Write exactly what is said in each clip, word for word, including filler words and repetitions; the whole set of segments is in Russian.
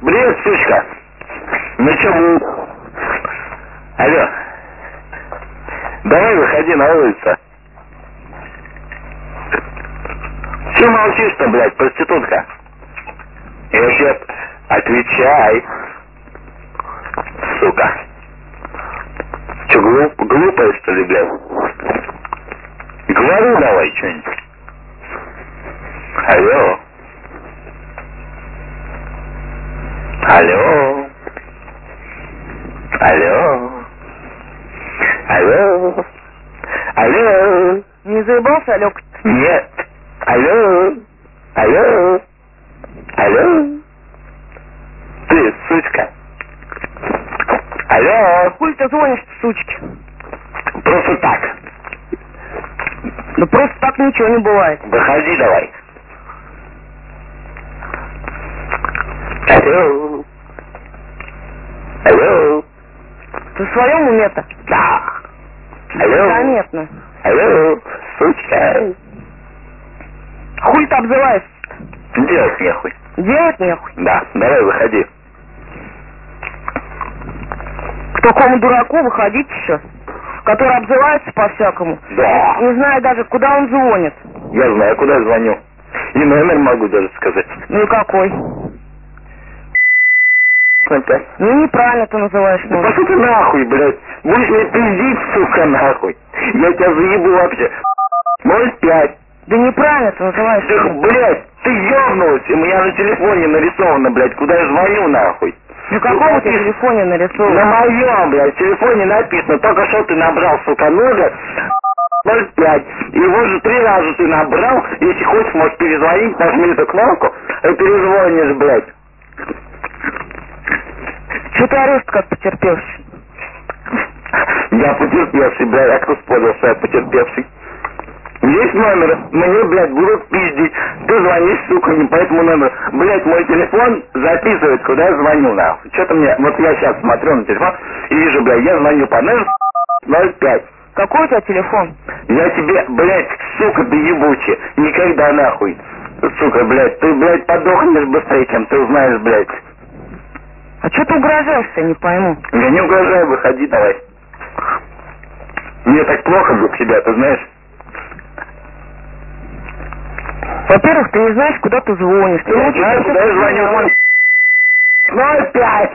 Привет, сучка. Ну чё? Алло. Давай выходи на улицу. Чё молчишь-то, блядь, проститутка? Я тебе... Отвечай. Сука. Чё, глуп... глупая, что ли, блядь? Говори давай что-нибудь. Алло. Алло. Алло. Алло. Алло. Не заебался, Алёк? Нет. Алло. Алло. Алло. Ты, сучка. Алло. Хуй ты звонишь, сучки? Просто так. Ну просто так ничего не бывает. Выходи давай. Алло. Алло. Ты в своем уме-то? Да. Алло. Заметно. Алло. Сучка. Хуй ты обзываешься? Делать нехуй. Делать нехуй. Да, давай выходи. К такому дураку выходить еще, который обзывается по-всякому. Да. Не знаю даже, куда он звонит. Я знаю, куда звоню. И номер могу даже сказать. Ну и какой? Опять. Ну неправильно ты называешь Да номер. пошли ты нахуй, блядь. Будешь мне пиздить, сука, нахуй. Я тебя заебу вообще. ноль пять. Да неправильно ты называешь Да, номер. блядь, ты ёбнулась. У меня на телефоне нарисовано, блядь, куда я звоню, нахуй. На каком у тебя телефоне нарисовано? На моем, блядь, в телефоне написано. Только что ты набрал, сука, номер ноль пять. И его же три раза ты набрал. Если хочешь, можешь перезвонить, нажми эту кнопку и перезвонишь, блядь. Что ты орешь как потерпевший? Я потерпевший, блядь, а кто спорил, что я потерпевший? Есть номер, мне, блядь, будут пиздить. Ты звонишь, сука, не по этому номеру. Блядь, мой телефон записывает, куда я звоню, нахуй. Что-то мне, вот я сейчас смотрю на телефон и вижу, блядь, я звоню по номеру ноль пять. Какой у тебя телефон? Я тебе, блядь, сука, да ебучий, никогда нахуй. Сука, блядь, ты, блядь, подохнешь быстрее, чем ты узнаешь, блядь. А что ты угрожаешь-то, не пойму. Я не угрожаю, выходи давай. Мне так плохо для тебя, ты знаешь? Во-первых, ты не знаешь, куда ты звонишь. Ты Я лучше знаю, сейчас куда я звоню. ноль пять.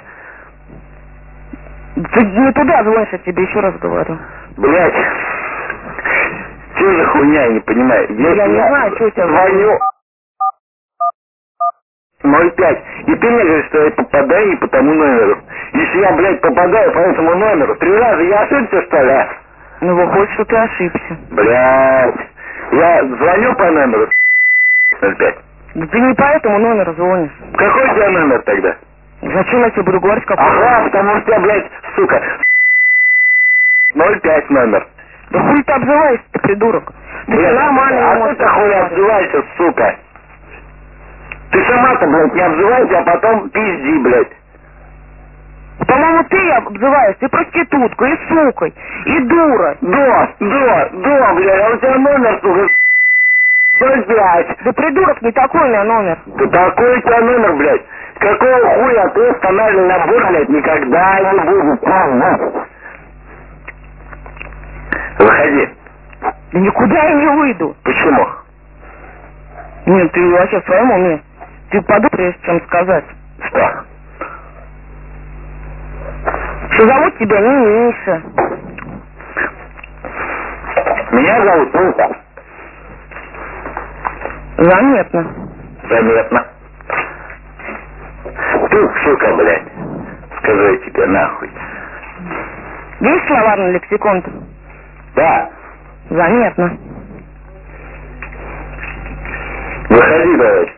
Ты не туда звонишь, я тебе еще раз говорю. Блять, что за хуйня, я не понимаю. Я, Я не знаю, что у тебя звоню ноль пять, и ты мне говоришь, что я попадаю не по тому номеру. Если я, блядь, попадаю по этому номеру, три раза я ошибся, что ли, а? Ну, выходит, что ты ошибся. Блять, я звоню по номеру ноль пять. Да ты не по этому номеру звонишь. Какой у тебя номер тогда? Зачем я тебе буду говорить, какой? Ага, потому что я, блядь, сука, ноль пять номер. Да хуй ты обзываешься, ты придурок. Ты Блядь, нормально не а можешь ты хуй разговаривать. обзывайся, сука. Ты сама-то, блядь, не обзывайся, а потом пизди, блядь. По-моему, ты обзываешься и проституткой, и сукой, и дурой. Да, да, да, блядь, а у тебя номер, сука, ноль пять. Да придурок, не такой у меня номер. Да такой у тебя номер, блядь. Какого хуя ты останавливай набор, блядь, никогда не будет. Выходи. Да никуда я не выйду. Почему? Нет, ты вообще в своем уме. Ты подумай, прежде чем сказать. Что? Что зовут тебя не Миша. Меня зовут Миша. Заметно. Заметно. Ты, сука, блядь, скажу я тебе нахуй. Есть словарный лексикон-то? Да. Заметно. Выходи давай.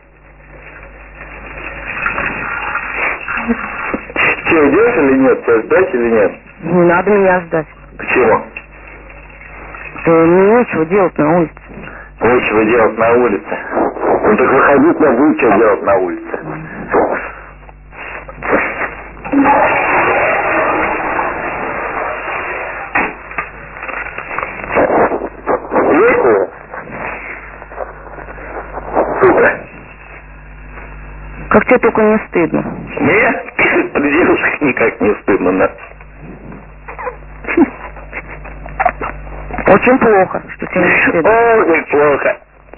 Че, идешь или нет? Тебя ждать или нет? Не надо меня ждать. Почему? Да мне нечего делать на улице. Нечего делать на улице. Ну так выходить надо, будет что делать на улице. Есть? Сука. Как тебе только не стыдно. Мне при девушках никак не стыдно, да. Очень плохо, что тебе не стыдно. Очень плохо.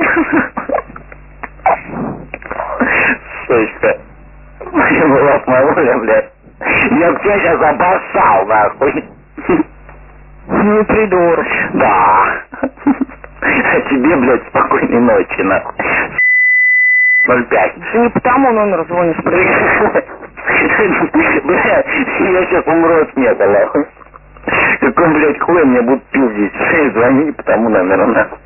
Сучка. Вот моя, блядь. Я бы тебя сейчас обоссал, нахуй. Ну, придурок. Да. А тебе, блядь, спокойной ночи, нахуй. ноль пять. Ты не по тому номеру звонишь, придурок. Блядь, я сейчас умру от смеха, нахуй. Какой, блядь, хуй мне будут пиздить. Звони не по тому номеру, нахуй.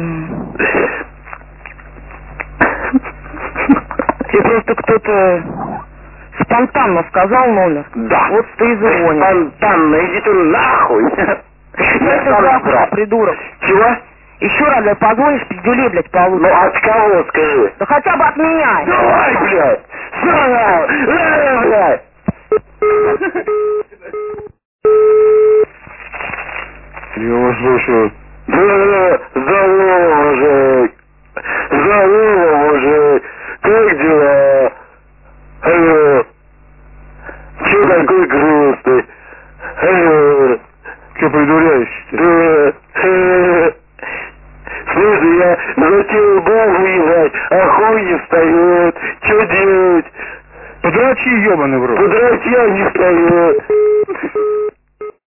Тебе просто кто-то спонтанно сказал номер. Да. Вот ты и звонишь. Спонтанно, иди ты нахуй. Я тебе завтра, придурок. Чего? Еще раз, блядь, позвонишь, пиздюлей, блядь, получишь. Ну от кого, скажи? Да хотя бы от меня. Давай, блядь. Сразу. Э, блядь. Я вас слушаю. Да, здорово, мужик. Здорово, мужик. Как дела? Алло. Че такой грустный? Алло. Че придуряешься-то? Да. Э. Слушай, я затеял голову ебать, а хуй не встает. Че делать? Подрачи, ебаный в рот. Подрать я не встает.